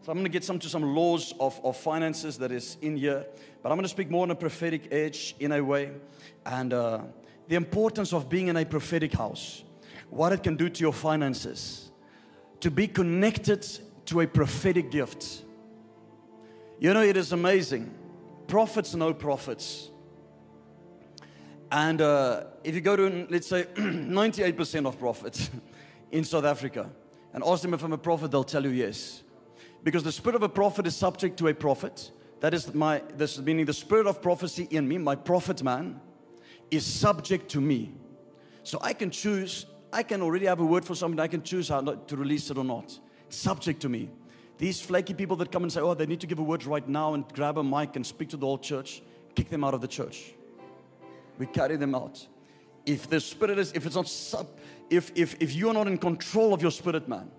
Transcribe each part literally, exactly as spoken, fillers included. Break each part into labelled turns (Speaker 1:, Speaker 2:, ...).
Speaker 1: So I'm going to get some to some laws of, of finances that is in here. But I'm going to speak more on a prophetic edge in a way. And uh, the importance of being in a prophetic house. What it can do to your finances. To be connected to a prophetic gift. You know, it is amazing. Prophets know prophets. And uh, if you go to, let's say, ninety-eight percent of prophets in South Africa, and ask them if I'm a prophet, they'll tell you yes. Because the spirit of a prophet is subject to a prophet. That is my, this meaning the spirit of prophecy in me, my prophet man, is subject to me. So I can choose, I can already have a word for somebody, I can choose how not to release it or not. It's subject to me. These flaky people that come and say, oh, they need to give a word right now and grab a mic and speak to the whole church, kick them out of the church. We carry them out. If the spirit is, if it's not sub, if, if, if you are not in control of your spirit man,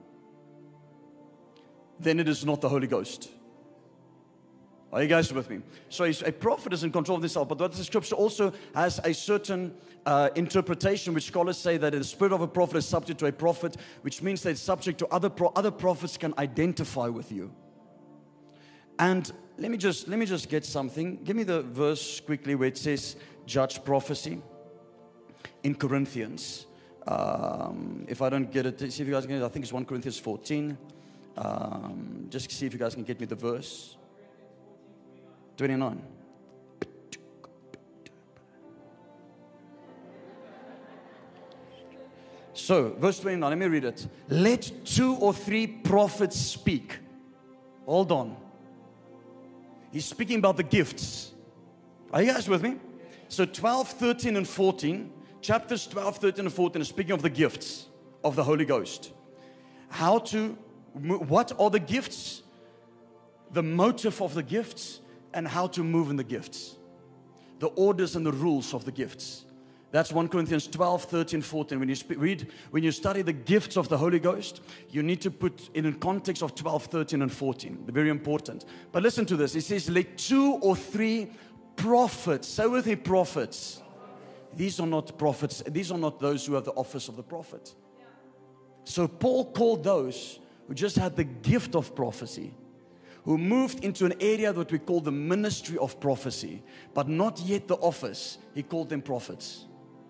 Speaker 1: then it is not the Holy Ghost. Are you guys with me? So a prophet is in control of himself, but what the scripture also has a certain uh, interpretation, which scholars say that the spirit of a prophet is subject to a prophet, which means that it's subject to other pro other prophets can identify with you. And let me just let me just get something. Give me the verse quickly where it says judge prophecy in Corinthians. Um, if I don't get it, see if you guys can get it. I think it's First Corinthians fourteen. Um, just see if you guys can get me the verse. twenty-nine. So, verse twenty-nine, let me read it. Let two or three prophets speak. Hold on. He's speaking about the gifts. Are you guys with me? So, twelve, thirteen, and fourteen, chapters twelve, thirteen, and fourteen are speaking of the gifts of the Holy Ghost. How to, what are the gifts? The motive of the gifts. And how to move in the gifts. The orders and the rules of the gifts. That's First Corinthians twelve, thirteen, fourteen. When you read, when you study the gifts of the Holy Ghost, you need to put it in context of twelve, thirteen, and fourteen. They're very important. But listen to this. It says, let two or three prophets. Say with me, prophets. These are not prophets. These are not those who have the office of the prophet. So Paul called those who just had the gift of prophecy, who moved into an area that we call the ministry of prophecy, but not yet the office. He called them prophets.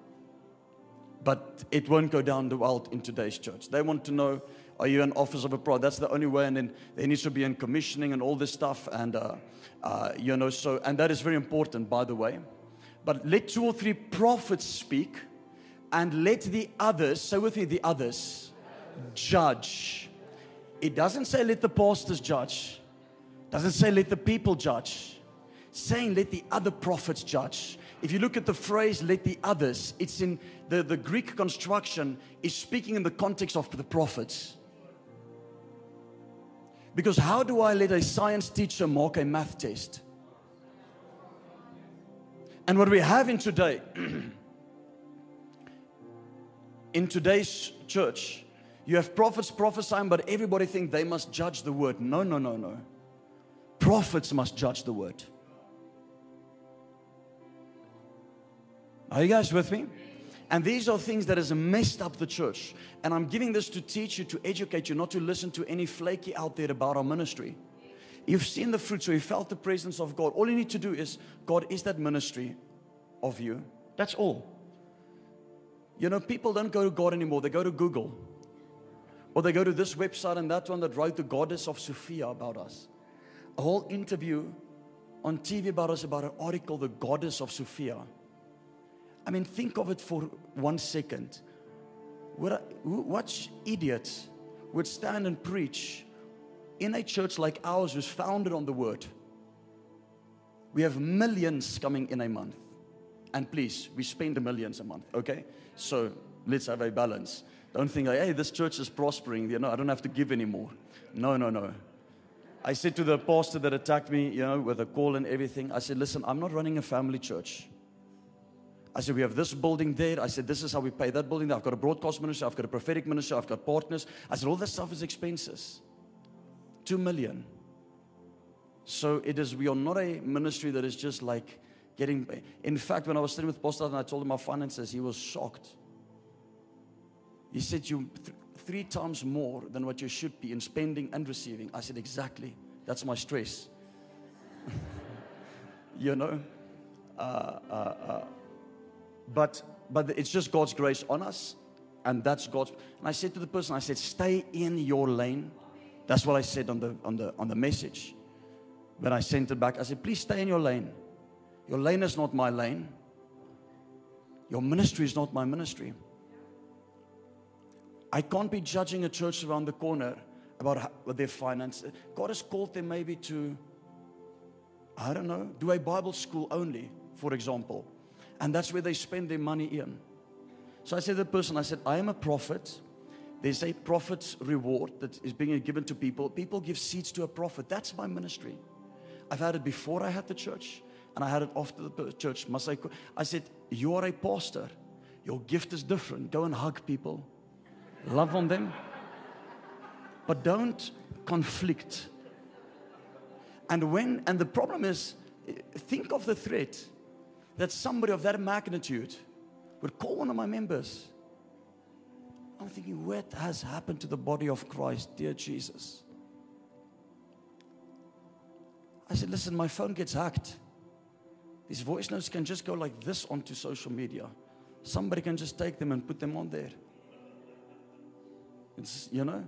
Speaker 1: But it won't go down the well in today's church. They want to know, are you an office of a prophet? That's the only way. And then there needs to be in commissioning and all this stuff. And, uh, uh, you know, so, and that is very important, by the way. But let two or three prophets speak, and let the others, say with me, the others, judge. It doesn't say let the pastors judge. Doesn't say let the people judge. Saying let the other prophets judge. If you look at the phrase let the others, it's in the, the Greek construction is speaking in the context of the prophets. Because how do I let a science teacher mark a math test? And what we have in today, in today's church, you have prophets prophesying, but everybody thinks they must judge the word. No, no, no, no. Prophets must judge the word. Are you guys with me? And these are things that has messed up the church. And I'm giving this to teach you, to educate you, not to listen to any flaky out there about our ministry. You've seen the fruit, so you felt the presence of God. All you need to do is, God, is that ministry of you? That's all. You know, people don't go to God anymore. They go to Google. Or they go to this website and that one that wrote the goddess of Sophia about us. A whole interview on T V about us, about an article, the goddess of Sophia. I mean, think of it for one second. What, what idiot would stand and preach in a church like ours who's founded on the word? We have millions coming in a month. And please, we spend millions a month, okay? So let's have a balance. Don't think, like, hey, this church is prospering. You know, I don't have to give anymore. No, no, no. I said to the pastor that attacked me, you know, with a call and everything, I said, listen, I'm not running a family church. I said, we have this building there. I said, this is how we pay that building there. I've got a broadcast ministry. I've got a prophetic ministry. I've got partners. I said, all that stuff is expenses. Two million. So it is, we are not a ministry that is just like getting, in fact, when I was sitting with Pastor and I told him our finances, he was shocked. He said, you, three times more than what you should be in spending and receiving. I said, exactly. That's my stress. You know? Uh, uh, uh, but, but it's just God's grace on us. And that's God's. And I said to the person, I said, stay in your lane. That's what I said on the, on the, on the message. When I sent it back, I said, please stay in your lane. Your lane is not my lane. Your ministry is not my ministry. I can't be judging a church around the corner about how, what their finance. God has called them maybe to, I don't know, do a Bible school only, for example. And that's where they spend their money in. So I said to the person, I said, I am a prophet. There's a prophet's reward that is being given to people. People give seeds to a prophet. That's my ministry. I've had it before I had the church, and I had it after the church. Must I, I said, you are a pastor. Your gift is different. Go and hug people. Love on them. But don't conflict. And when, and the problem is, think of the threat that somebody of that magnitude would call one of my members. I'm thinking, what has happened to the body of Christ, dear Jesus? I said, listen, my phone gets hacked. These voice notes can just go like this onto social media. Somebody can just take them and put them on there. It's, you know.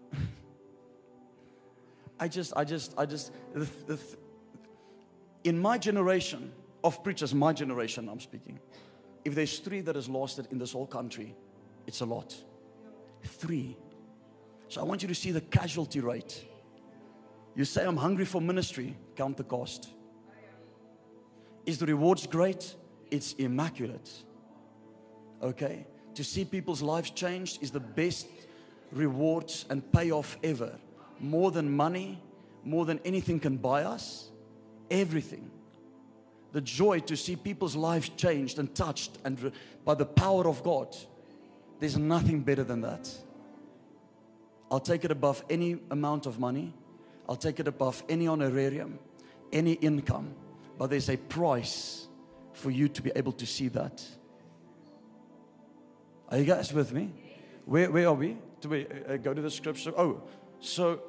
Speaker 1: I just, I just, I just, the, the, in my generation of preachers, my generation I'm speaking, if there's three that has lost it in this whole country, it's a lot. Three. So I want you to see the casualty rate. You say, I'm hungry for ministry, count the cost. Is the rewards great? It's immaculate. Okay? To see people's lives changed is the best rewards and payoff ever. More than money, more than anything can buy us. Everything. The joy to see people's lives changed and touched and re- by the power of God. There's nothing better than that. I'll take it above any amount of money. I'll take it above any honorarium, any income. But there's a price for you to be able to see that. Are you guys with me? Where, where are we? Do we uh, go to the scripture? Oh, so...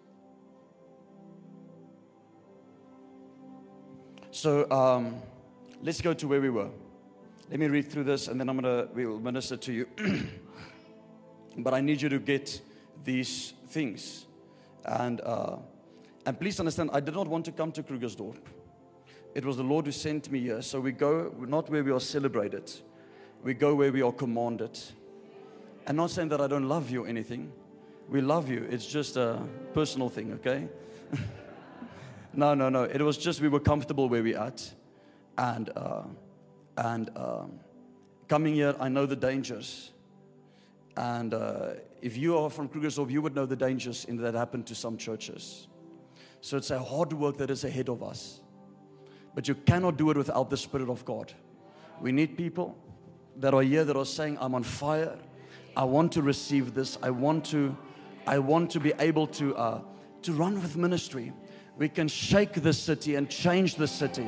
Speaker 1: So um, let's go to where we were. Let me read through this, and then I'm gonna we will minister to you. But I need you to get these things, and uh, and please understand, I did not want to come to Krugersdorp. It was the Lord who sent me here. So we go not where we are celebrated, we go where we are commanded. I'm not saying that I don't love you or anything. We love you. It's just a personal thing, okay? No, no, no. It was just we were comfortable where we at. And uh, and uh, coming here, I know the dangers. And uh, if you are from Krugersdorp, you would know the dangers in that happened to some churches. So it's a hard work that is ahead of us. But you cannot do it without the Spirit of God. We need people that are here that are saying, I'm on fire. I want to receive this. I want to, I want to be able to, uh, to run with ministry. We can shake the city and change the city.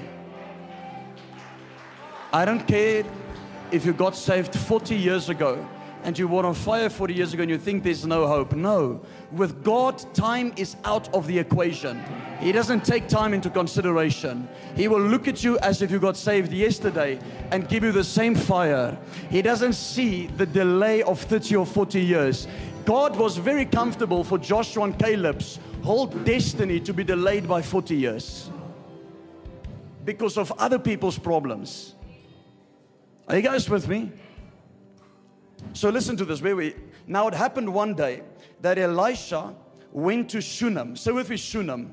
Speaker 1: I don't care if you got saved forty years ago and you were on fire forty years ago and you think there's no hope. No. With God, time is out of the equation. He doesn't take time into consideration. He will look at you as if you got saved yesterday and give you the same fire. He doesn't see the delay of thirty or forty years. God was very comfortable for Joshua and Caleb's whole destiny to be delayed by forty years because of other people's problems. Are you guys with me? So listen to this. Where we now it happened one day that Elisha went to Shunem. Say with me, Shunem.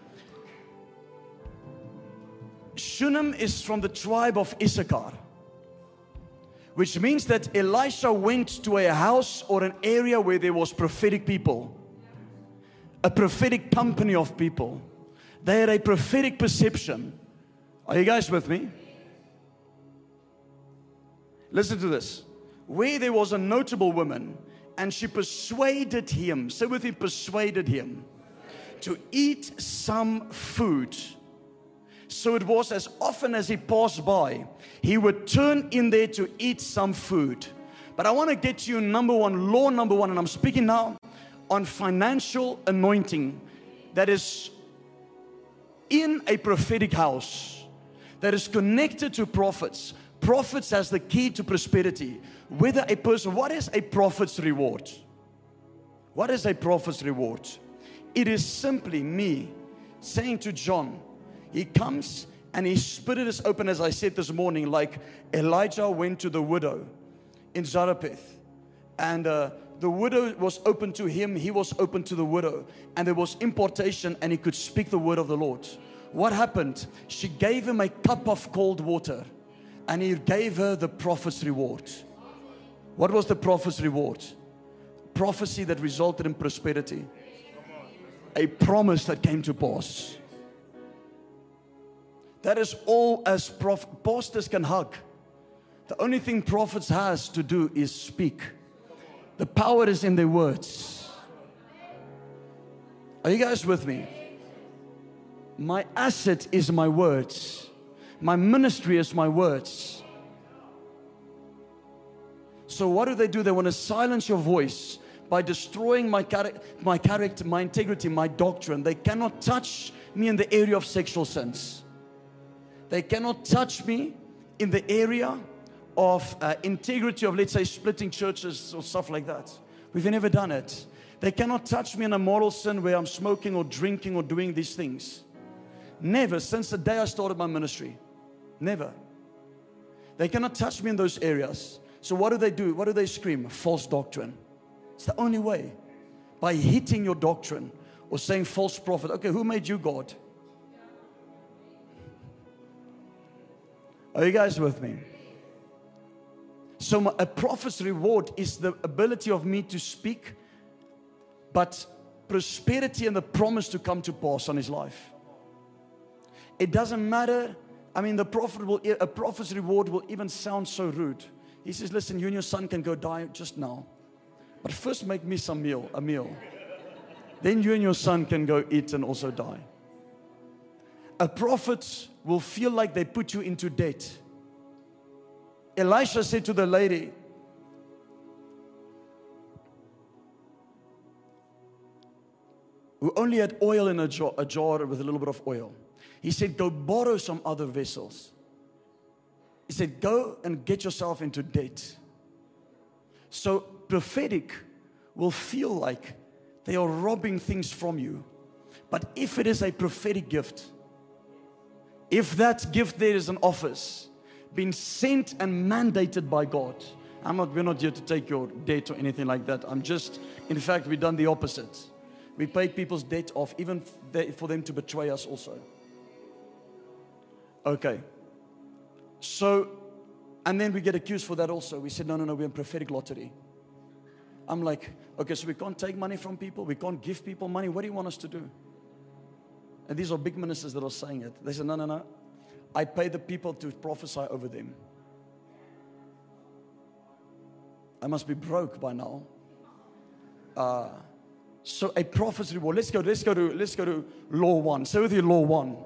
Speaker 1: Shunem is from the tribe of Issachar, which means that Elisha went to a house or an area where there was prophetic people. A prophetic company of people. They had a prophetic perception. Are you guys with me? Listen to this. Where there was a notable woman, and she persuaded him, say with him, persuaded him, to eat some food. So it was as often as he passed by, he would turn in there to eat some food. But I want to get to you number one, law number one, and I'm speaking now on financial anointing that is in a prophetic house, that is connected to prophets. Prophets as the key to prosperity. Whether a person, what is a prophet's reward? What is a prophet's reward? It is simply me saying to John, he comes and his spirit is open, as I said this morning, like Elijah went to the widow in Zarephath, and uh, the widow was open to him, he was open to the widow, and there was importation, and he could speak the word of the Lord. What happened? She gave him a cup of cold water, and he gave her the prophet's reward. What was the prophet's reward? Prophecy that resulted in prosperity. A promise that came to pass. That is all as prof- pastors can hug. The only thing prophets has to do is speak. The power is in their words. Are you guys with me? My asset is my words. My ministry is my words. So what do they do? They want to silence your voice by destroying my, char- my character, my integrity, my doctrine. They cannot touch me in the area of sexual sins. They cannot touch me in the area of uh, integrity of, let's say, splitting churches or stuff like that. We've never done it. They cannot touch me in a moral sin where I'm smoking or drinking or doing these things. Never, since the day I started my ministry. Never. They cannot touch me in those areas. So what do they do? What do they scream? False doctrine. It's the only way. By hitting your doctrine or saying false prophet. Okay, who made you God? Are you guys with me? So my, a prophet's reward is the ability of me to speak, but prosperity and the promise to come to pass on his life. It doesn't matter. I mean, the prophet will, a prophet's reward will even sound so rude. He says, listen, you and your son can go die just now. But first make me some meal, a meal. Then you and your son can go eat and also die. A prophet will feel like they put you into debt. Elisha said to the lady, who only had oil in a jar, a jar with a little bit of oil. He said, go borrow some other vessels. He said, go and get yourself into debt. So prophetic will feel like they are robbing things from you. But if it is a prophetic gift, if that gift there is an office, been sent and mandated by God. I'm not, we're not here to take your debt or anything like that. I'm just, in fact, we've done the opposite. We paid people's debt off, even for them to betray us also. Okay. So, and then we get accused for that also. We said, no, no, no, we're in prophetic lottery. I'm like, okay, so we can't take money from people. We can't give people money. What do you want us to do? And these are big ministers that are saying it. They said, no, no, no. I pay the people to prophesy over them. I must be broke by now. Uh, so a prophet's reward. Let's go. Let's go to. Let's go to law one. Say with you, law one.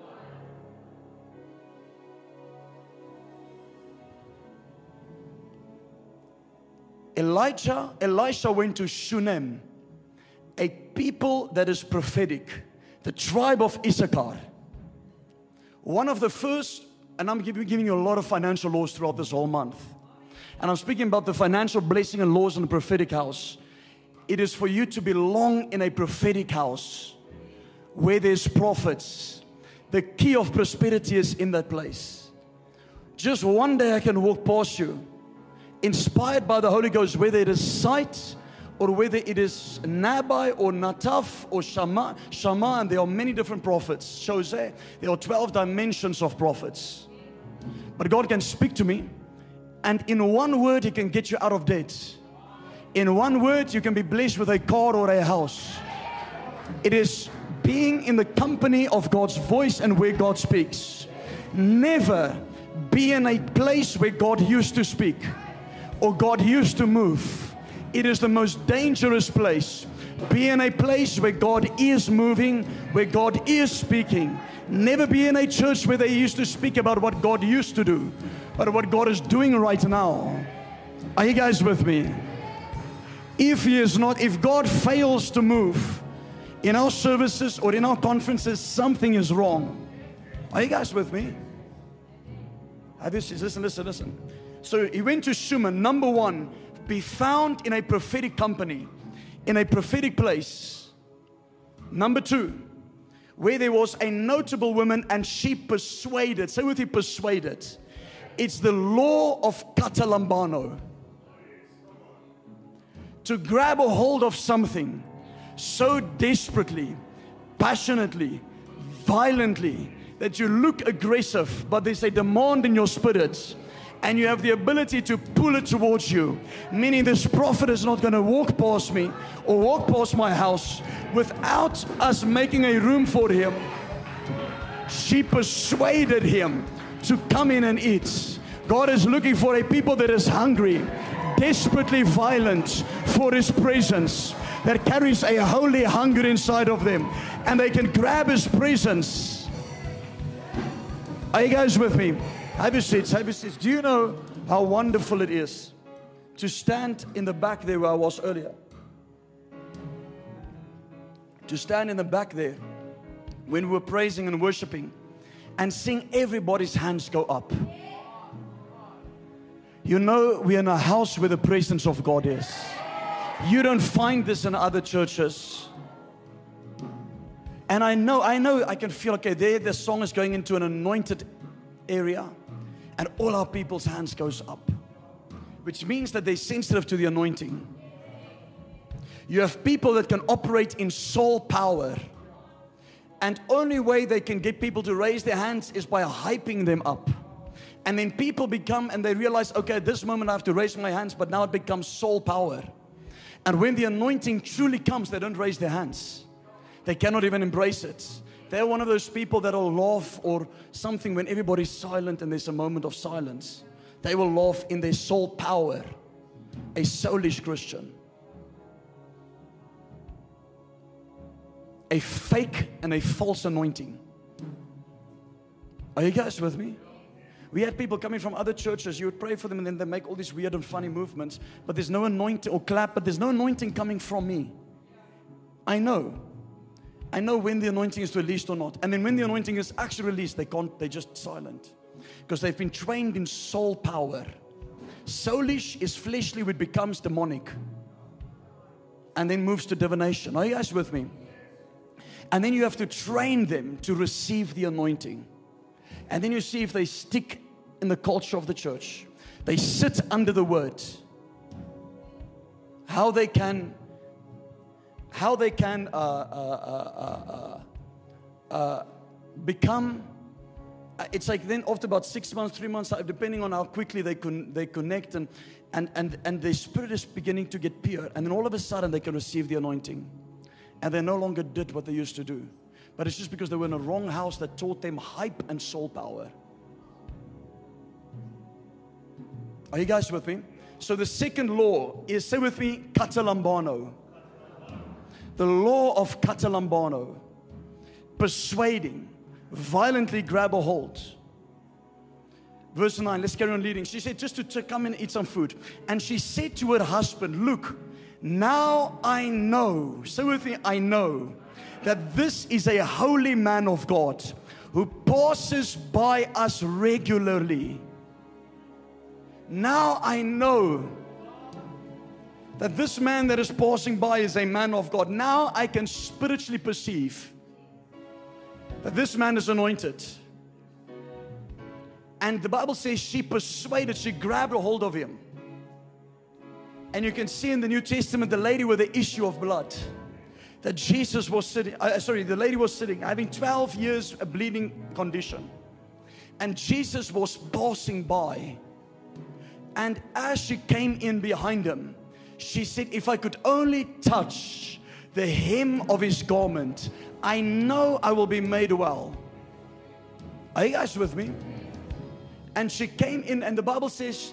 Speaker 1: Elijah, Elisha went to Shunem, a people that is prophetic, the tribe of Issachar. One of the first, and I'm giving you a lot of financial laws throughout this whole month. And I'm speaking about the financial blessing and laws in the prophetic house. It is for you to belong in a prophetic house where there's prophets. The key of prosperity is in that place. Just one day I can walk past you, inspired by the Holy Ghost, whether it is sight or whether it is Nabai or Nataf or Shama, Shama, and there are many different prophets. Shows there, there are twelve dimensions of prophets. But God can speak to me, and in one word He can get you out of debt. In one word you can be blessed with a car or a house. It is being in the company of God's voice and where God speaks. Never be in a place where God used to speak or God used to move. It is the most dangerous place. Be in a place where God is moving, where God is speaking. Never be in a church where they used to speak about what God used to do, but what God is doing right now. Are you guys with me? If He is not, if God fails to move in our services or in our conferences, something is wrong. Are you guys with me? Listen, listen, listen. So he went to Schumann. Number one, be found in a prophetic company, in a prophetic place. Number two, where there was a notable woman and she persuaded. Say with me, persuaded. It's the law of Katalambano. To grab a hold of something so desperately, passionately, violently, that you look aggressive, but there's a demand in your spirit, and you have the ability to pull it towards you. Meaning this prophet is not going to walk past me or walk past my house without us making a room for him. She persuaded him to come in and eat. God is looking for a people that is hungry, desperately violent for His presence, that carries a holy hunger inside of them, and they can grab His presence. Are you guys with me? Have your seats, have your seats. Do you know how wonderful it is to stand in the back there where I was earlier? To stand in the back there when we were praising and worshiping and seeing everybody's hands go up. You know, we're in a house where the presence of God is. You don't find this in other churches. And I know, I know, I can feel, okay, there the song is going into an anointed area, and all our people's hands goes up, which means that they're sensitive to the anointing. You have people that can operate in soul power, and only way they can get people to raise their hands is by hyping them up. And then people become, and they realize, okay, at this moment I have to raise my hands, but now it becomes soul power. And when the anointing truly comes, they don't raise their hands. They cannot even embrace it. They're one of those people that will laugh or something when everybody's silent and there's a moment of silence. They will laugh in their soul power. A soulish Christian. A fake and a false anointing. Are you guys with me? We had people coming from other churches. You would pray for them and then they make all these weird and funny movements. But there's no anointing, or clap, but there's no anointing coming from me. I know. I know when the anointing is released or not. And then when the anointing is actually released, they can't, they're just silent. Because they've been trained in soul power. Soulish is fleshly, which becomes demonic. And then moves to divination. Are you guys with me? And then you have to train them to receive the anointing. And then you see if they stick in the culture of the church. They sit under the word. How they can, how they can uh, uh, uh, uh, become. It's like then after about six months, three months, depending on how quickly they con they connect, and and and and their spirit is beginning to get pure. And then all of a sudden they can receive the anointing, and they no longer did what they used to do. But it's just because they were in a wrong house that taught them hype and soul power. Are you guys with me? So the second law is, say with me, Katalambano. The law of Katalambano. Persuading, violently grab a hold. Verse nine, let's carry on reading. She said just to, to come and eat some food. And she said to her husband, look, now I know, say with me, I know, that this is a holy man of God who passes by us regularly. Now I know that this man that is passing by is a man of God. Now I can spiritually perceive that this man is anointed. And the Bible says she persuaded, she grabbed a hold of him. And you can see in the New Testament the lady with the issue of blood. That Jesus was sitting, uh, sorry, the lady was sitting, having twelve years a bleeding condition. And Jesus was passing by. And as she came in behind him, she said, if I could only touch the hem of his garment, I know I will be made well. Are you guys with me? And she came in, and the Bible says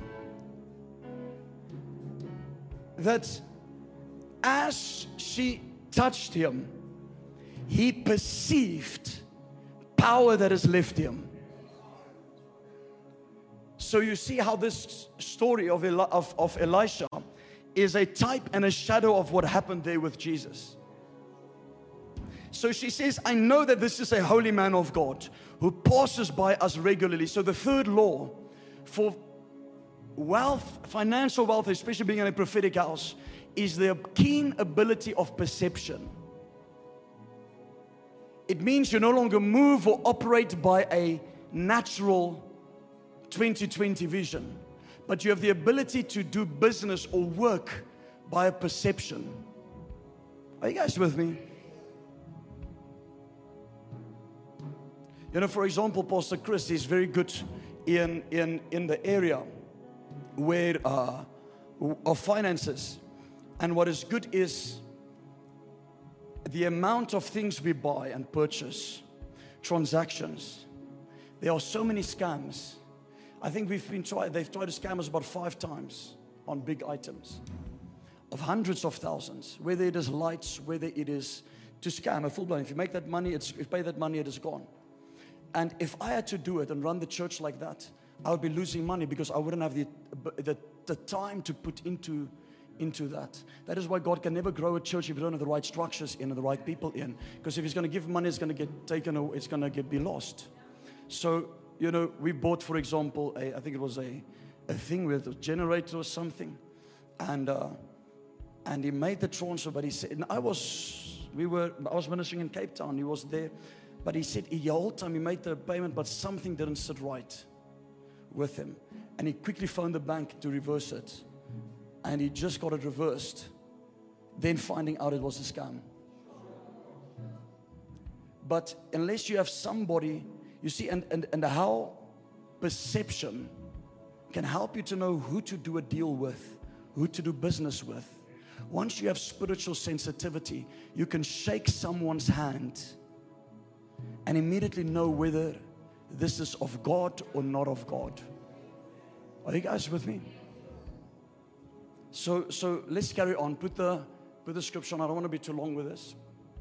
Speaker 1: that as she touched him, he perceived power that has left him. So you see how this story of, Eli- of, of Elisha is a type and a shadow of what happened there with Jesus. So she says, I know that this is a holy man of God who passes by us regularly. So the third law for wealth, financial wealth, especially being in a prophetic house, is the keen ability of perception. It means you no longer move or operate by a natural twenty twenty vision, but you have the ability to do business or work by a perception. Are you guys with me? You know, for example, Pastor Chris is very good in in in the area where uh, of finances, and what is good is the amount of things we buy and purchase, transactions. There are so many scams. I think we've been tried. They've tried to scam us about five times on big items, of hundreds of thousands. Whether it is lights, whether it is to scam a full blown. If you make that money, it's if you pay that money, it is gone. And if I had to do it and run the church like that, I would be losing money because I wouldn't have the the, the time to put into into that. That is why God can never grow a church if you don't have the right structures in and the right people in. Because if He's going to give money, it's going to get taken away, it's going to get be lost. So, you know, we bought, for example, a, I think it was a, a thing with a generator or something. And uh, and he made the transfer, but he said, and I was, we were, I was ministering in Cape Town, he was there. But he said, the whole time he made the payment, but something didn't sit right with him. And he quickly phoned the bank to reverse it. And he just got it reversed. Then finding out it was a scam. But unless you have somebody, you see, and, and, and how perception can help you to know who to do a deal with, who to do business with. Once you have spiritual sensitivity, you can shake someone's hand and immediately know whether this is of God or not of God. Are you guys with me? So, so let's carry on. Put the, put the scripture on. I don't want to be too long with this.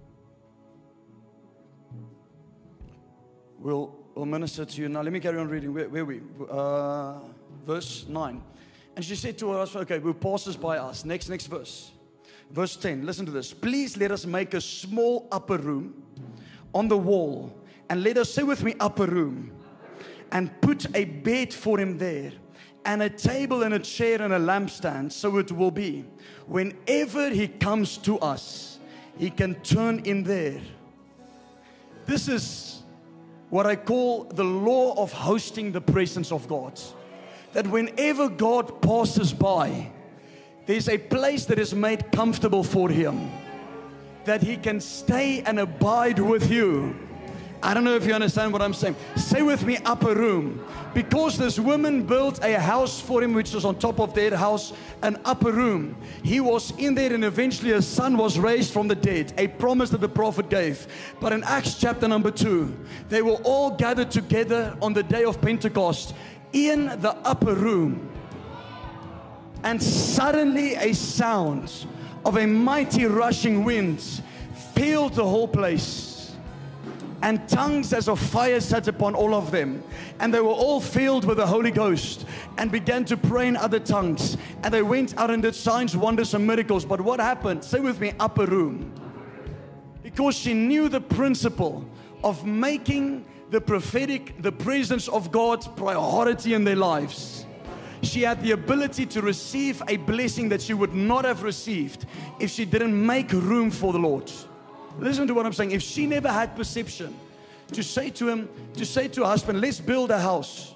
Speaker 1: We'll, we'll minister to you. Now, let me carry on reading. Where, where are we? Uh, verse nine. And she said to us, okay, who passes by us. Next, next verse. Verse ten. Listen to this. Please let us make a small upper room on the wall. And let us, say with me, upper room. And put a bed for him there. And a table and a chair and a lampstand, so it will be. Whenever he comes to us, he can turn in there. This is what I call the law of hosting the presence of God. That whenever God passes by, there's a place that is made comfortable for him. That he can stay and abide with you. I don't know if you understand what I'm saying. Say with me, upper room. Because this woman built a house for him, which was on top of their house, an upper room. He was in there, and eventually a son was raised from the dead. A promise that the prophet gave. But in Acts chapter number two, they were all gathered together on the day of Pentecost in the upper room. And suddenly a sound of a mighty rushing wind filled the whole place. And tongues as of fire sat upon all of them. And they were all filled with the Holy Ghost and began to pray in other tongues. And they went out and did signs, wonders, and miracles. But what happened? Say with me, upper room. Because she knew the principle of making the prophetic, the presence of God's priority in their lives. She had the ability to receive a blessing that she would not have received if she didn't make room for the Lord. Listen to what I'm saying. If she never had perception to say to him, to say to her husband, let's build a house.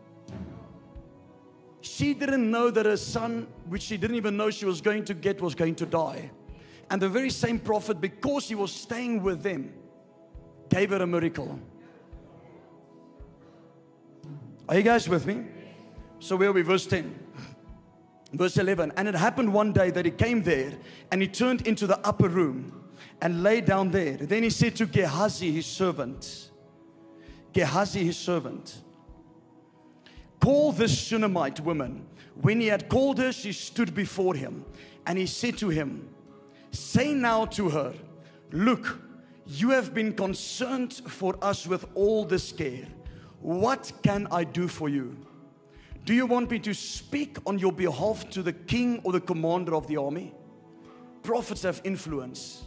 Speaker 1: She didn't know that her son, which she didn't even know she was going to get, was going to die. And the very same prophet, because he was staying with them, gave her a miracle. Are you guys with me? So where are we? Verse ten. Verse eleven. And it happened one day that he came there and he turned into the upper room and lay down there. Then he said to Gehazi, his servant, Gehazi, his servant, call this Shunammite woman. When he had called her, she stood before him. And he said to him, say now to her, look, you have been concerned for us with all this care. What can I do for you? Do you want me to speak on your behalf to the king or the commander of the army? Prophets have influence.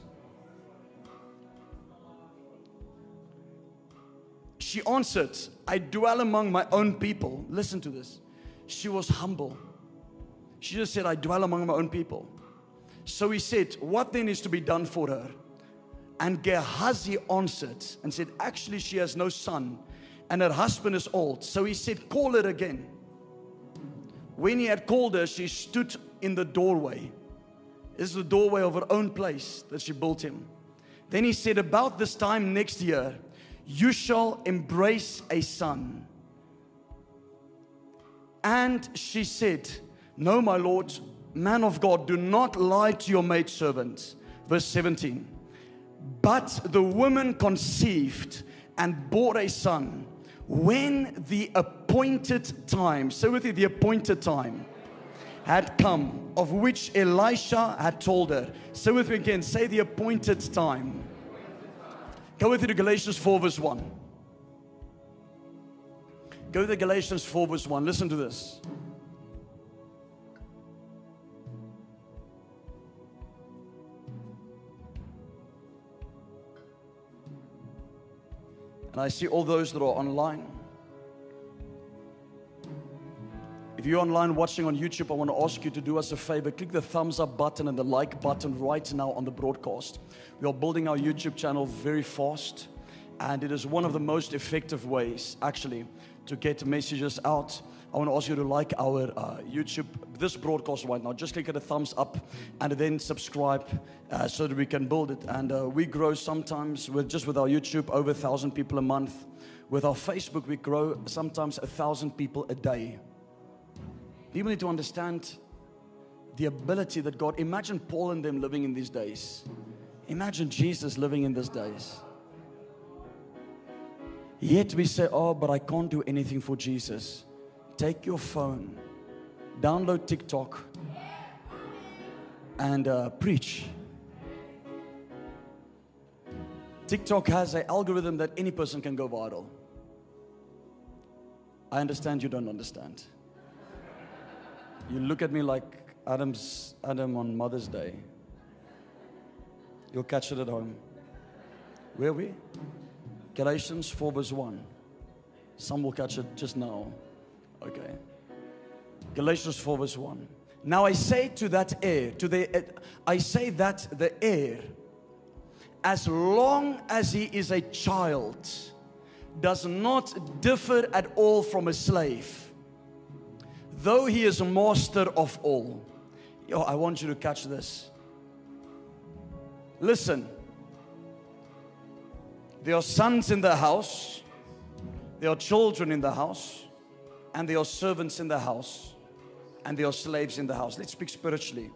Speaker 1: She answered, I dwell among my own people. Listen to this. She was humble. She just said, I dwell among my own people. So he said, what then is to be done for her? And Gehazi answered and said, actually she has no son and her husband is old. So he said, call her again. When he had called her, she stood in the doorway. This is the doorway of her own place that she built him. Then he said, about this time next year, you shall embrace a son. And she said, no, my Lord, man of God, do not lie to your maidservant. Verse seventeen. But the woman conceived and bore a son when the appointed time, say with you, the appointed time had come, of which Elisha had told her. Say with me again, say the appointed time. Go with me to Galatians four verse one. Go to Galatians four verse one. Listen to this. And I see all those that are online. If you're online watching on YouTube, I want to ask you to do us a favor. Click the thumbs up button and the like button right now on the broadcast. We are building our YouTube channel very fast. And it is one of the most effective ways, actually, to get messages out. I want to ask you to like our uh, YouTube, this broadcast right now. Just click at the thumbs up and then subscribe uh, so that we can build it. And uh, we grow sometimes with just with our YouTube over a thousand people a month. With our Facebook, we grow sometimes a thousand people a day. People need to understand the ability that God, imagine Paul and them living in these days. Imagine Jesus living in these days. Yet we say, oh, but I can't do anything for Jesus. Take your phone, download TikTok, and uh, preach. TikTok has an algorithm that any person can go viral. I understand you don't understand. You look at me like Adam's Adam on Mother's Day. You'll catch it at home. Where are we? Galatians four verse one. Some will catch it just now. Okay. Galatians four verse one. Now I say to that heir, to the, I say that the heir, as long as he is a child, does not differ at all from a slave, though he is a master of all. Yo, I want you to catch this. Listen. There are sons in the house, there are children in the house, and there are servants in the house, and there are slaves in the house. Let's speak spiritually.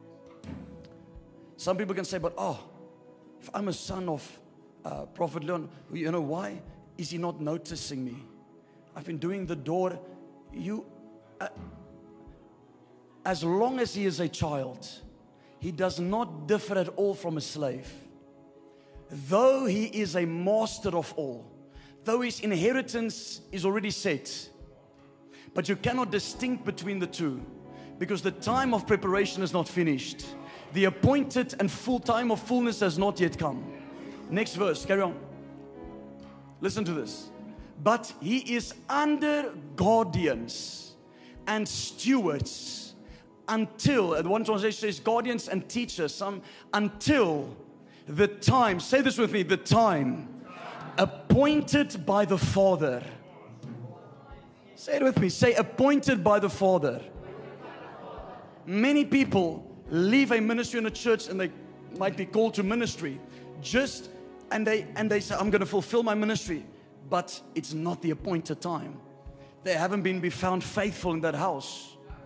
Speaker 1: Some people can say, but oh, if I'm a son of uh, Prophet Leon, you know why? Is he not noticing me? I've been doing the door. You, uh, as long as he is a child, he does not differ at all from a slave. Though he is a master of all, though his inheritance is already set, but you cannot distinct between the two, because the time of preparation is not finished. The appointed and full time of fullness has not yet come. Next verse, carry on. Listen to this. But he is under guardians and stewards until, and one translation says guardians and teachers, some until the time, say this with me, the time appointed by the Father. Say it with me, say appointed by the Father. Many people leave a ministry in a church and they might be called to ministry just, and they, and they say, I'm going to fulfill my ministry, but it's not the appointed time. They haven't been be found faithful in that house.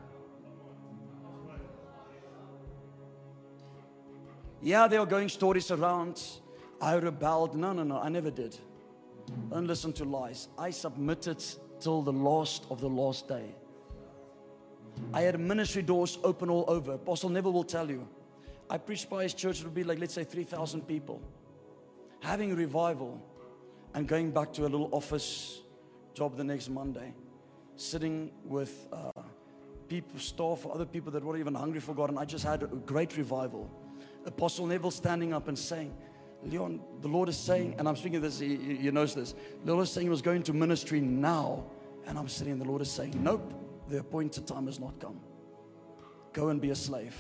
Speaker 1: Yeah, they are going stories around, I rebelled. No, no, no, I never did. Don't listen to lies. I submitted till the last of the last day. I had ministry doors open all over. Apostle Neville will tell you. I preached by his church, it would be like, let's say, three thousand people. Having a revival and going back to a little office job the next Monday. sitting with uh, people, staff, or other people that weren't even hungry for God, and I just had a great revival. Apostle Neville standing up and saying, Leon, the Lord is saying, and I'm speaking this, he, he knows this, the Lord is saying he was going to ministry now, and I'm sitting, and the Lord is saying, nope, the appointed time has not come. Go and be a slave.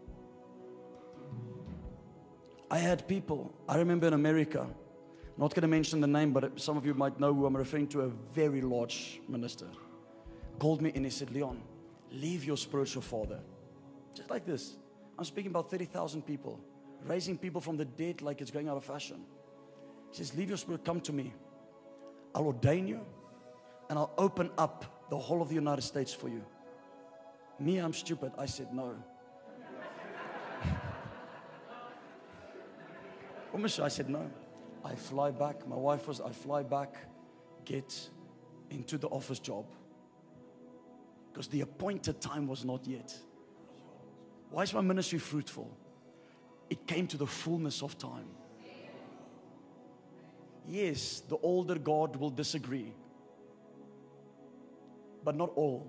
Speaker 1: I had people, I remember in America, not going to mention the name, but some of you might know who I'm referring to, a very large minister, called me and he said, Leon, leave your spiritual father. Just like this. I'm speaking about thirty thousand people, raising people from the dead like it's going out of fashion. He says, leave your spirit, come to me. I'll ordain you and I'll open up the whole of the United States for you. Me, I'm stupid. I said, no. I said, no. I fly back. My wife was, I fly back, get into the office job. Because the appointed time was not yet. Why is my ministry fruitful? It came to the fullness of time. Yes, the older God will disagree. But not all.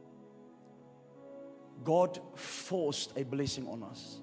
Speaker 1: God forced a blessing on us.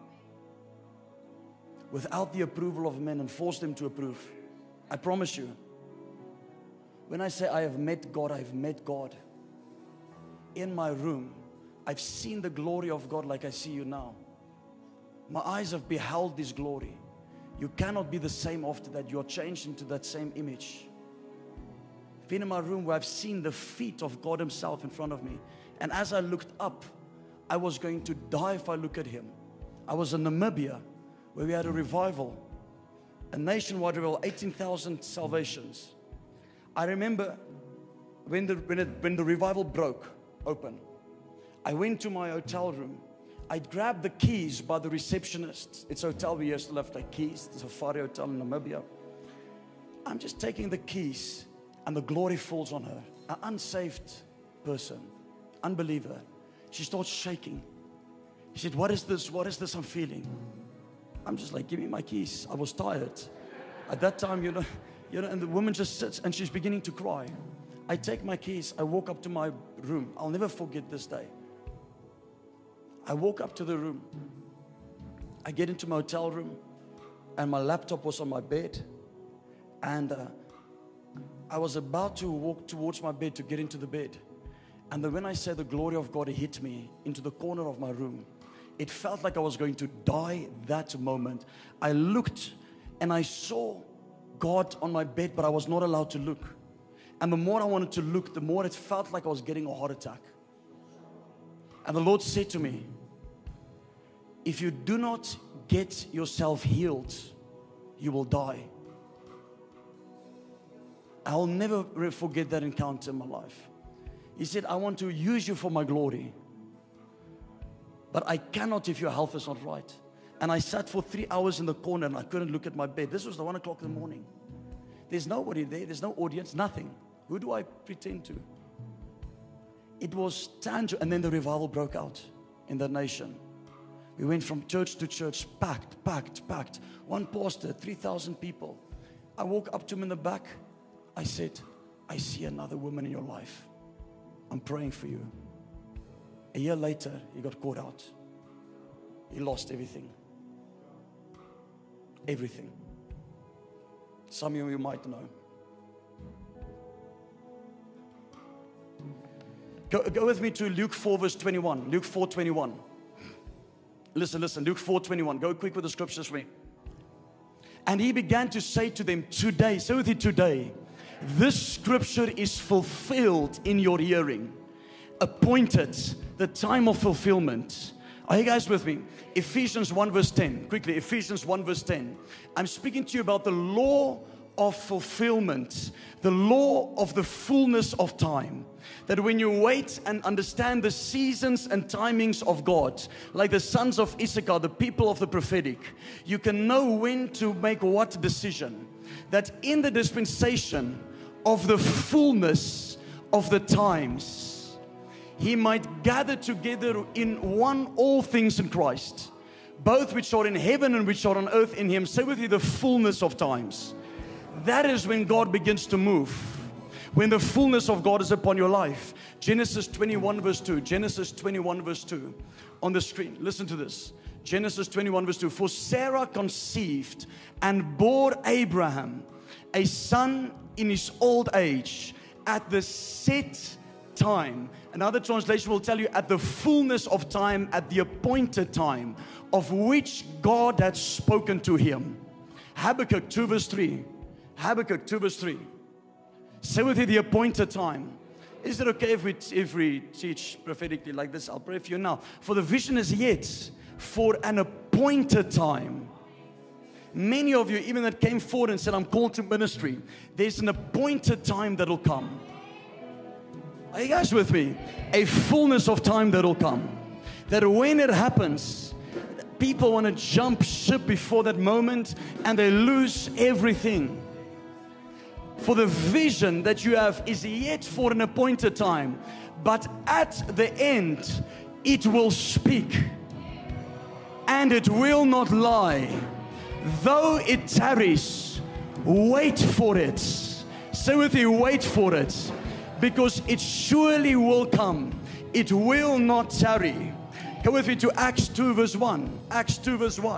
Speaker 1: Without the approval of men and forced them to approve. I promise you, when I say I have met God, I've met God. In my room, I've seen the glory of God like I see you now. My eyes have beheld this glory. You cannot be the same after that. You are changed into that same image. I've been in my room where I've seen the feet of God Himself in front of me. And as I looked up, I was going to die if I look at Him. I was in Namibia, where we had a revival, a nationwide revival, eighteen thousand salvations. I remember when the, when, it, when the revival broke open, I went to my hotel room. I grabbed the keys by the receptionist. It's a hotel we used to have like keys. It's a Safari Hotel in Namibia. I'm just taking the keys and the glory falls on her. An unsaved person, unbeliever. She starts shaking. She said, what is this? What is this I'm feeling? I'm just like, give me my keys. I was tired. At that time, you know, you know, and the woman just sits and she's beginning to cry. I take my keys. I walk up to my room. I'll never forget this day. I walk up to the room. I get into my hotel room and my laptop was on my bed. And uh, I was about to walk towards my bed to get into the bed. And then when I said the glory of God hit me into the corner of my room, it felt like I was going to die that moment. I looked and I saw God on my bed, but I was not allowed to look. And the more I wanted to look, the more it felt like I was getting a heart attack. And the Lord said to me, if you do not get yourself healed, you will die. I'll never forget that encounter in my life. He said, I want to use you for my glory. But I cannot if your health is not right. And I sat for three hours in the corner and I couldn't look at my bed. This was the one o'clock in the morning. There's nobody there. There's no audience, nothing. Who do I pretend to? It was tangible. And then the revival broke out in the nation. We went from church to church, packed, packed, packed. One pastor, three thousand people. I walked up to him in the back. I said, I see another woman in your life. I'm praying for you. A year later, he got caught out. He lost everything. Everything. Some of you might know. Go, go with me to Luke four verse twenty-one. Luke four twenty-one. Listen, listen. Luke four twenty-one. Go quick with the scriptures for me. And he began to say to them, today, say with you today, this scripture is fulfilled in your hearing. Appointed, the time of fulfillment. Are you guys with me? Ephesians one verse ten. Quickly, Ephesians one verse ten. I'm speaking to you about the law of fulfillment. The law of the fullness of time. That when you wait and understand the seasons and timings of God, like the sons of Issachar, the people of the prophetic, you can know when to make what decision. That in the dispensation of the fullness of the times, He might gather together in one all things in Christ, both which are in heaven and which are on earth in Him. Say with you, the fullness of times. That is when God begins to move. When the fullness of God is upon your life. Genesis twenty-one verse two. Genesis twenty-one verse two. On the screen. Listen to this. Genesis twenty-one verse two. For Sarah conceived and bore Abraham a son in his old age at the set time. Another translation will tell you at the fullness of time, at the appointed time, of which God had spoken to him. Habakkuk two verse three. Habakkuk two verse three. Say with you, the appointed time. Is it okay if we, if we teach prophetically like this? I'll pray for you now. For the vision is yet for an appointed time. Many of you, even that came forward and said, I'm called to ministry, there's an appointed time that will come. Are you guys with me? A fullness of time that will come. That when it happens, people want to jump ship before that moment and they lose everything. For the vision that you have is yet for an appointed time, but at the end, it will speak and it will not lie. Though it tarries, wait for it. Say with you, wait for it, because it surely will come. It will not tarry. Go with me to Acts two verse one. Acts two verse one.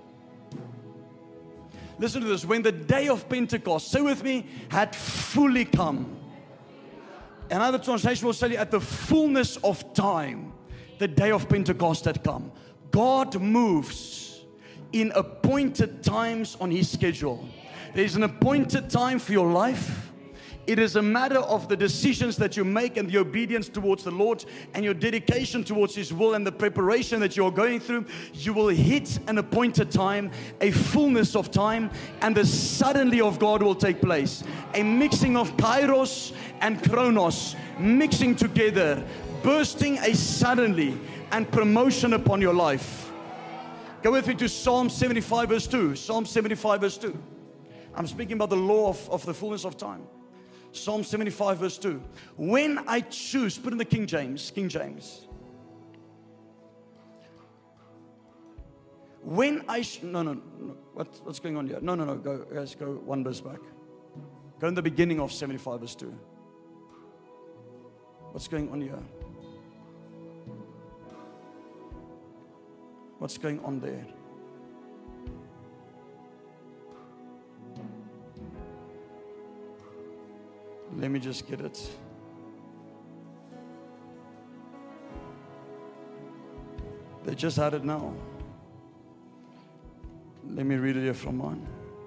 Speaker 1: Listen to this. When the day of Pentecost, say with me, had fully come. Another translation will tell you at the fullness of time, the day of Pentecost had come. God moves in appointed times on His schedule. There's an appointed time for your life. It is a matter of the decisions that you make and the obedience towards the Lord and your dedication towards His will and the preparation that you're going through. You will hit an appointed time, a fullness of time, and the suddenly of God will take place. A mixing of kairos and chronos, mixing together, bursting a suddenly and promotion upon your life. Go with me to Psalm seventy-five verse two. Psalm seventy-five verse two. I'm speaking about the law of, of the fullness of time. Psalm seventy-five verse two. When I choose, put in the King James, King James. When I, sh no, no, no, what, what's going on here? No, no, no, go, guys, go one verse back. Go in the beginning of seventy-five verse two. What's going on here? What's going on there? Let me just get it. They just had it now. Let me read it here from mine.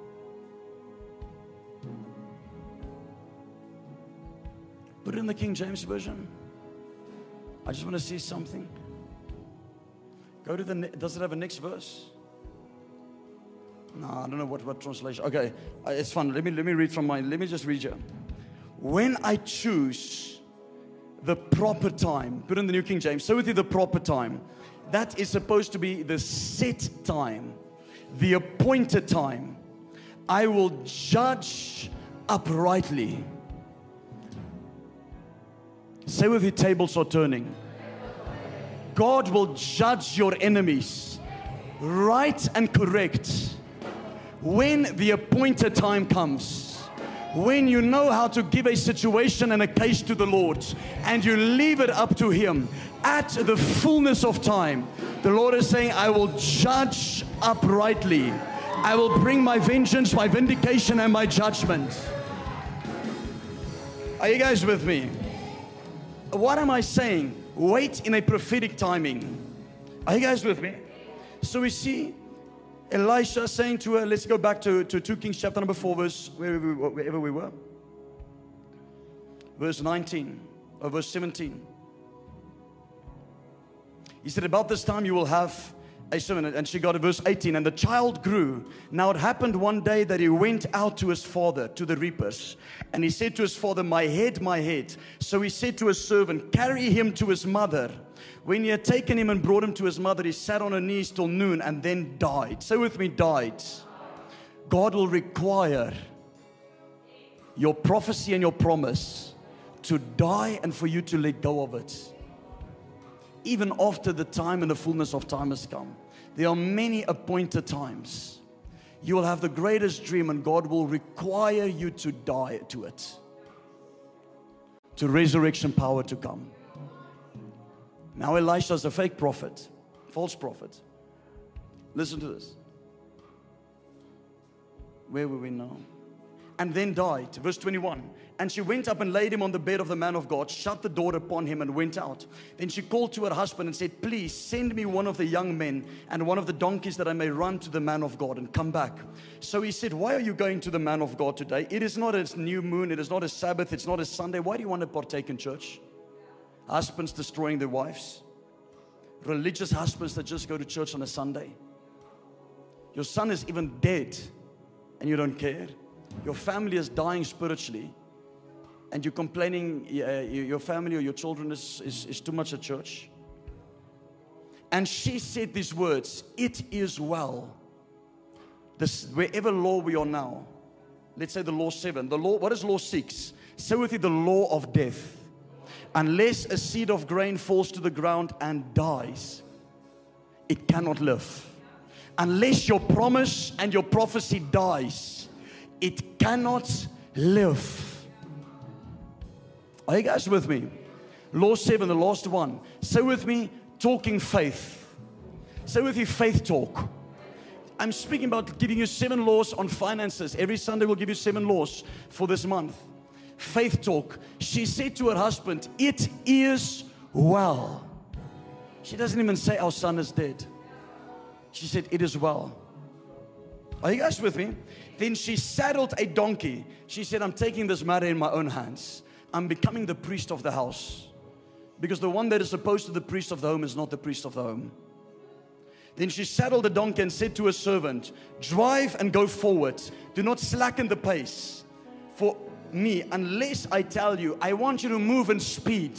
Speaker 1: Put it in the King James Version. I just want to see something. Go to the, does it have a next verse? No, I don't know what, what translation. Okay, it's fun. Let me, let me read from mine. Let me just read you. When I choose the proper time, put in the New King James, so with you the proper time, that is supposed to be the set time, the appointed time. I will judge uprightly. Say with you, tables are turning. God will judge your enemies right and correct when the appointed time comes. When you know how to give a situation and a case to the Lord and you leave it up to Him at the fullness of time, the Lord is saying, I will judge uprightly. I will bring my vengeance, my vindication, and my judgment. Are you guys with me? What am I saying? Wait in a prophetic timing. Are you guys with me? So we see Elisha saying to her, let's go back to, to two Kings chapter number four, verse, wherever we, wherever we were. Verse nineteen, or verse seventeen. He said, about this time you will have a son. And she got it, verse eighteen. And the child grew. Now it happened one day that he went out to his father, to the reapers. And he said to his father, my head, my head. So he said to his servant, carry him to his mother. When he had taken him and brought him to his mother, he sat on her knees till noon and then died. Say with me, died. God will require your prophecy and your promise to die and for you to let go of it. Even after the time and the fullness of time has come. There are many appointed times. You will have the greatest dream and God will require you to die to it. to resurrection power to come. Now Elisha is a fake prophet, false prophet. Listen to this. Where were we now? And then died. Verse twenty-one. And she went up and laid him on the bed of the man of God, shut the door upon him, and went out. Then she called to her husband and said, please send me one of the young men and one of the donkeys, that I may run to the man of God and come back. So he said, why are you going to the man of God today? It is not a new moon. It is not a Sabbath. It's not a Sunday. Why do you want to partake in church? Husbands destroying their wives. Religious husbands that just go to church on a Sunday. Your son is even dead and you don't care. Your family is dying spiritually, and you're complaining uh, your family or your children is, is, is too much at church. And she said these words, it is well. This, wherever law we are now, let's say the law seven. The law, what is law six? So with it the law of death. Unless a seed of grain falls to the ground and dies, it cannot live. Unless your promise and your prophecy dies, it cannot live. Are you guys with me? Law seven, the last one. Say with me, talking faith. Say with you, faith talk. I'm speaking about giving you seven laws on finances. Every Sunday we'll give you seven laws for this month. Faith talk. She said to her husband, it is well. She doesn't even say our son is dead. She said, it is well. Are you guys with me? Then she saddled a donkey. She said, I'm taking this matter in my own hands. I'm becoming the priest of the house. Because the one that is opposed to the priest of the home is not the priest of the home. Then she saddled the donkey and said to her servant, drive and go forward. Do not slacken the pace for me unless I tell you. I want you to move in speed.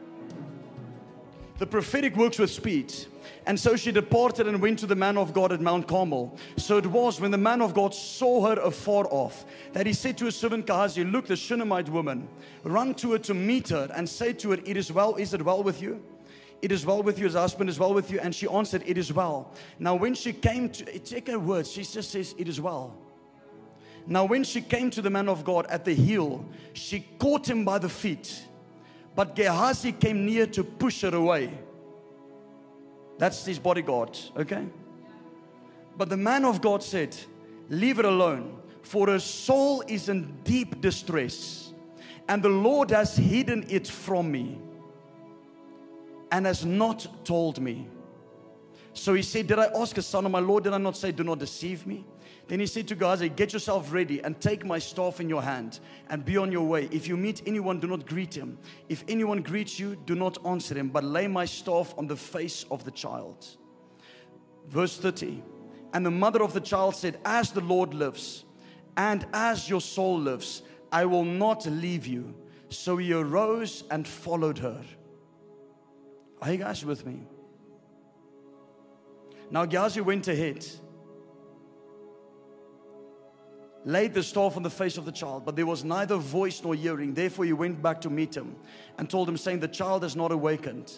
Speaker 1: The prophetic works with speed. And so she departed and went to the man of God at Mount Carmel. So it was when the man of God saw her afar off, that he said to his servant Gehazi, look, the Shunammite woman, run to her to meet her and say to her, it is well, is it well with you? It is well with you, his husband is well with you. And she answered, it is well. Now when she came to, take her words, she just says, it is well. Now when she came to the man of God at the hill, she caught him by the feet. But Gehazi came near to push her away. That's his bodyguard, okay? But the man of God said, leave her alone, for her soul is in deep distress, and the Lord has hidden it from me, and has not told me. So he said, did I ask a son of my Lord? Did I not say, do not deceive me? Then he said to Gehazi, get yourself ready and take my staff in your hand and be on your way. If you meet anyone, do not greet him. If anyone greets you, do not answer him, but lay my staff on the face of the child. Verse thirty. And the mother of the child said, as the Lord lives, and as your soul lives, I will not leave you. So he arose and followed her. Are you guys with me? Now Gehazi went ahead, laid the staff on the face of the child, but there was neither voice nor hearing. Therefore he went back to meet him and told him, saying, the child has not awakened.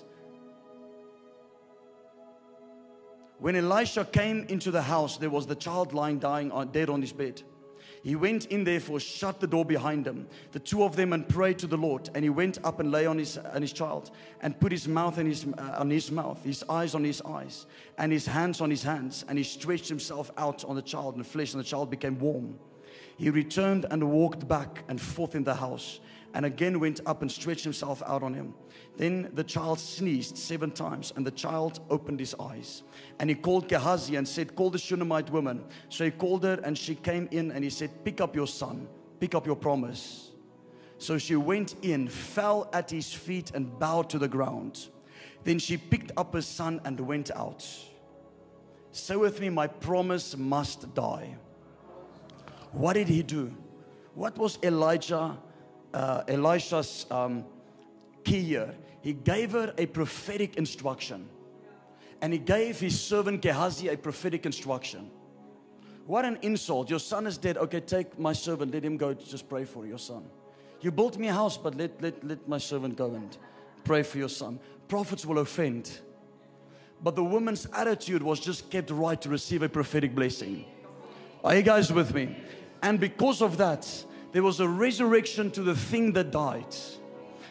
Speaker 1: When Elisha came into the house, there was the child lying dying dead on his bed. He went in therefore, shut the door behind him, the two of them, and prayed to the Lord. And he went up and lay on his on his child, and put his mouth on his uh, on his mouth, his eyes on his eyes, and his hands on his hands, and he stretched himself out on the child, and the flesh and the child became warm. He returned and walked back and forth in the house, and again went up and stretched himself out on him. Then the child sneezed seven times, and the child opened his eyes. And he called Gehazi and said, call the Shunammite woman. So he called her, and she came in, and he said, pick up your son, pick up your promise. So she went in, fell at his feet, and bowed to the ground. Then she picked up her son and went out. Say with me, my promise must die. What did he do? What was Elijah, uh, Elisha's um, key here? He gave her a prophetic instruction. And he gave his servant Gehazi a prophetic instruction. What an insult. Your son is dead. Okay, take my servant. Let him go. Just pray for your son. You built me a house, but let, let, let my servant go and pray for your son. Prophets will offend. But the woman's attitude was just kept right to receive a prophetic blessing. Are you guys with me? And because of that, there was a resurrection to the thing that died.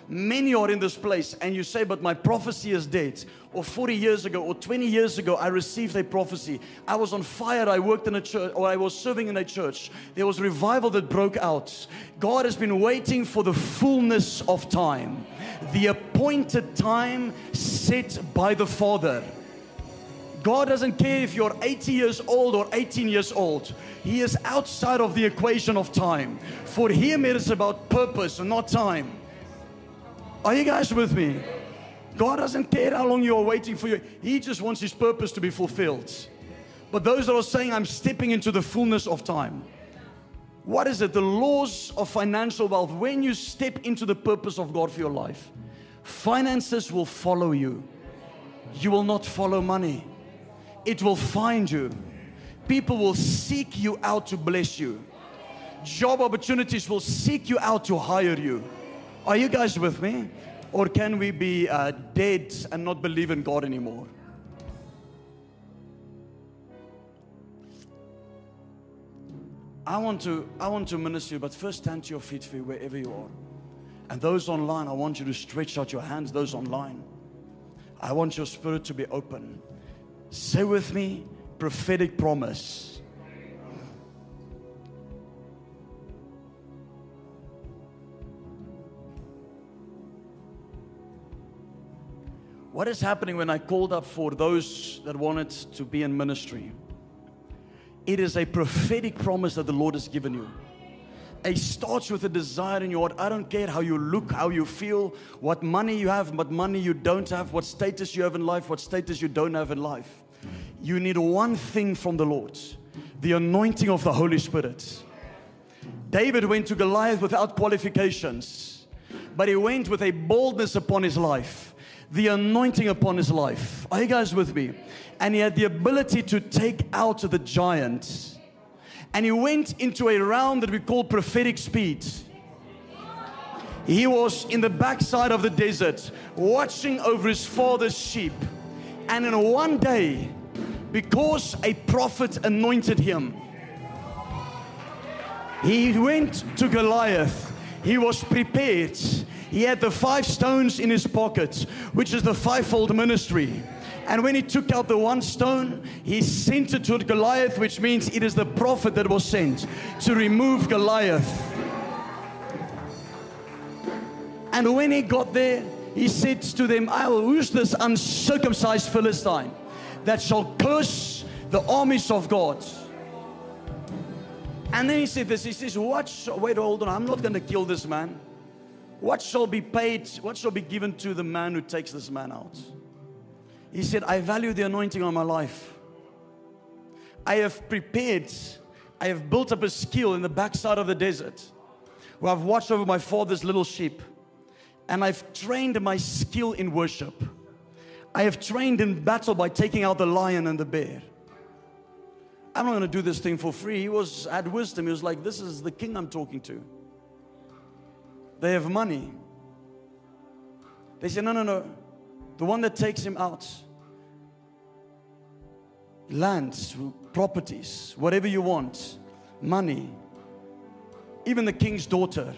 Speaker 1: Many are in this place and you say, but my prophecy is dead. Or forty years ago or twenty years ago, I received a prophecy. I was on fire. I worked in a church, or I was serving in a church. There was revival that broke out. God has been waiting for the fullness of time. The appointed time set by the Father. God doesn't care if you're eighty years old or eighteen years old. He is outside of the equation of time. For Him, it is about purpose and not time. Are you guys with me? God doesn't care how long you are waiting for you. He just wants His purpose to be fulfilled. But those that are saying, I'm stepping into the fullness of time. What is it? The laws of financial wealth. When you step into the purpose of God for your life, finances will follow you. You will not follow money. It will find you. People will seek you out to bless you. Job opportunities will seek you out to hire you. Are you guys with me? Or can we be uh, dead and not believe in God anymore? I want to, I want to minister you, but first stand to your feet for you wherever you are. And those online, I want you to stretch out your hands. Those online, I want your spirit to be open. Say with me, prophetic promise. What is happening when I called up for those that wanted to be in ministry? It is a prophetic promise that the Lord has given you. It starts with a desire in your heart. I don't care how you look, how you feel, what money you have, what money you don't have, what status you have in life, what status you don't have in life. You need one thing from the Lord, the anointing of the Holy Spirit. David went to Goliath without qualifications, but he went with a boldness upon his life. The anointing upon his life. Are you guys with me? And he had the ability to take out the giant. And he went into a round that we call prophetic speed. He was in the backside of the desert, watching over his father's sheep. And in one day, because a prophet anointed him, he went to Goliath. He was prepared. He had the five stones in his pocket, which is the fivefold ministry. And when he took out the one stone, he sent it to Goliath, which means it is the prophet that was sent to remove Goliath. And when he got there, he said to them, I will use this uncircumcised Philistine that shall curse the armies of God. And then he said this, he says, what shall, wait, hold on, I'm not going to kill this man. What shall be paid, what shall be given to the man who takes this man out? He said, I value the anointing on my life. I have prepared, I have built up a skill in the backside of the desert where I've watched over my father's little sheep. And I've trained my skill in worship. I have trained in battle by taking out the lion and the bear. I'm not going to do this thing for free. He was had wisdom. He was like, this is the king I'm talking to. They have money. They say, no, no, no. The one that takes him out. Lands, properties, whatever you want. Money. Even the king's daughter.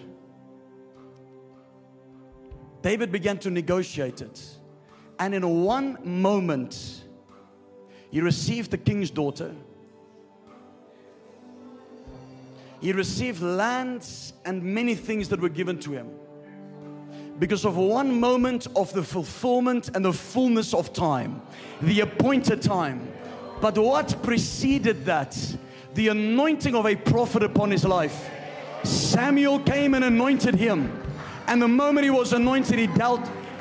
Speaker 1: David began to negotiate it. And in one moment, he received the king's daughter. He received lands and many things that were given to him. Because of one moment of the fulfillment and the fullness of time. The appointed time. But what preceded that? The anointing of a prophet upon his life. Samuel came and anointed him. And the moment he was anointed, he dealt.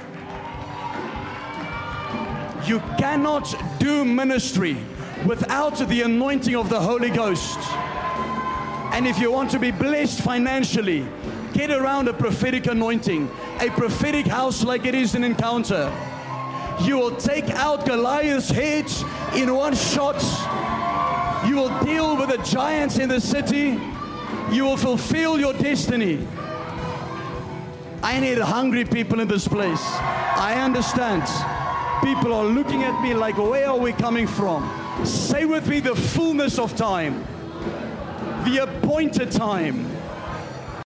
Speaker 1: You cannot do ministry without the anointing of the Holy Ghost. And if you want to be blessed financially, get around a prophetic anointing, a prophetic house like it is an Encounter. You will take out Goliath's head in one shot. You will deal with the giants in the city. You will fulfill your destiny. I need hungry people in this place. I understand. People are looking at me like, where are we coming from? Say with me, the fullness of time. The appointed time.